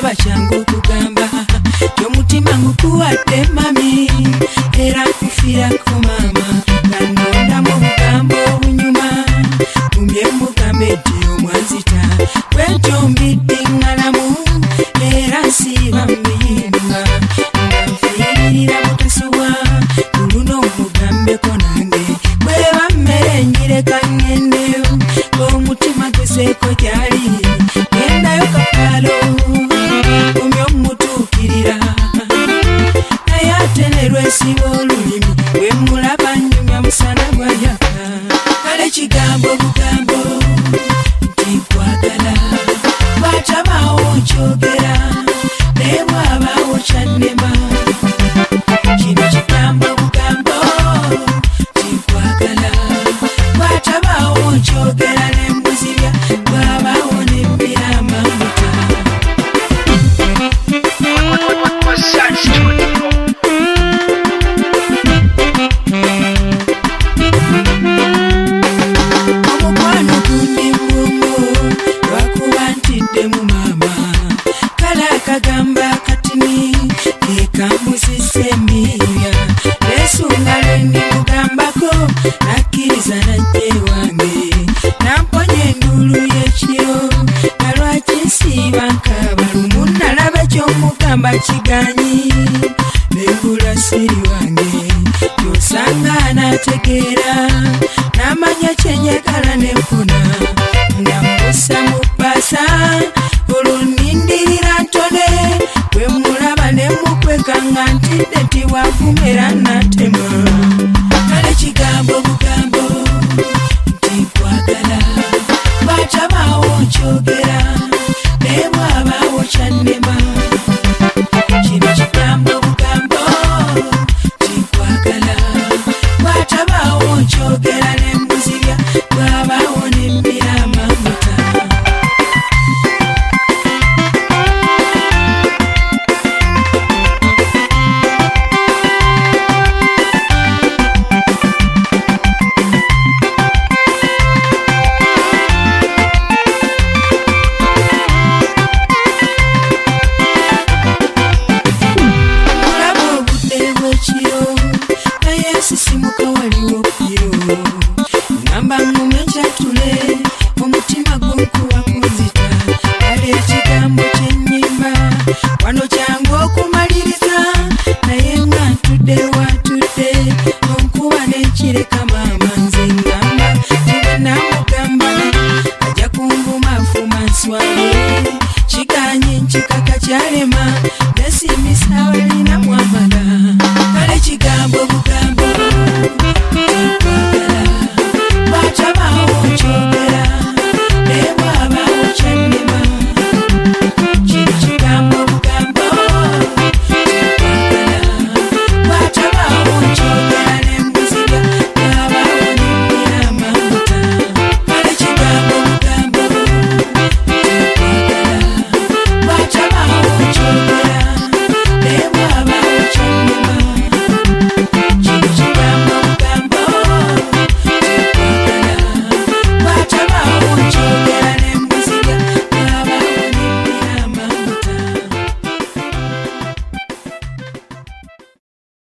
kuba changu kugamba yomutima ngukuwadde mami era kufirako mama nandonda mu bugambo obunyuma kumye mugambe ddi omwanzita bwetyo mbidde ngalamu era nsiiba muyimba nfiirira butasuwa kuluno omugambeko nange bweba mmere njireka ngende omutima gezeeko gyali gendayo kapalo kumye omutuukirira naye ate ne lwesiba olulimi bwe mulaba nnyumya musana gwayaka kale kigambo bugambo nti nkwagala bwatabaawo nkyogera naye bwabaawo kyannema kino kigambo bugambo nti nkwagala bwatabaawo nkyogera nembuzibya bwabaawo nembira amamuta omukwano gundi bwongo lwakuba ntiddemu maama kale akagamba katini ekambuzisa emiya nesunga lwendi mugambako nakkiriza najje wange namponya endulu y'ekiro nga lwaki nsiiba nkaba lumu nalaba kyomugamba kiganyi nebula siri wange kyosanga anategeera namanya kyenyagala nenfuna nga mbusa mu ppasa olwo nnindirira ntone bwe mulaba ne mukweka nga ntidde tiwavumera natema kale kigambo bugambo nti nkwagala bwatabaawo nkyogera naye bwabaawo kyannema kino kigambo bugambo nti nkwagala bwatabaawo nkyogera nembuzibya bwabaawo nembira amamuta mulaba obudde bw'ekiro naye nsisimuka waliwo kiro ngamba ngume nkyatule omutima gunkuwa kunzita kale ekigambo kyennyimba wano kyangu okumaliriza naye nga ntudde watudde onkuba nenkireka maama nze ngamba tibe namugamba ajja kunvumavuma nswale kiganye nkikaka kyalema nesimisa walina mwamala kale kigambo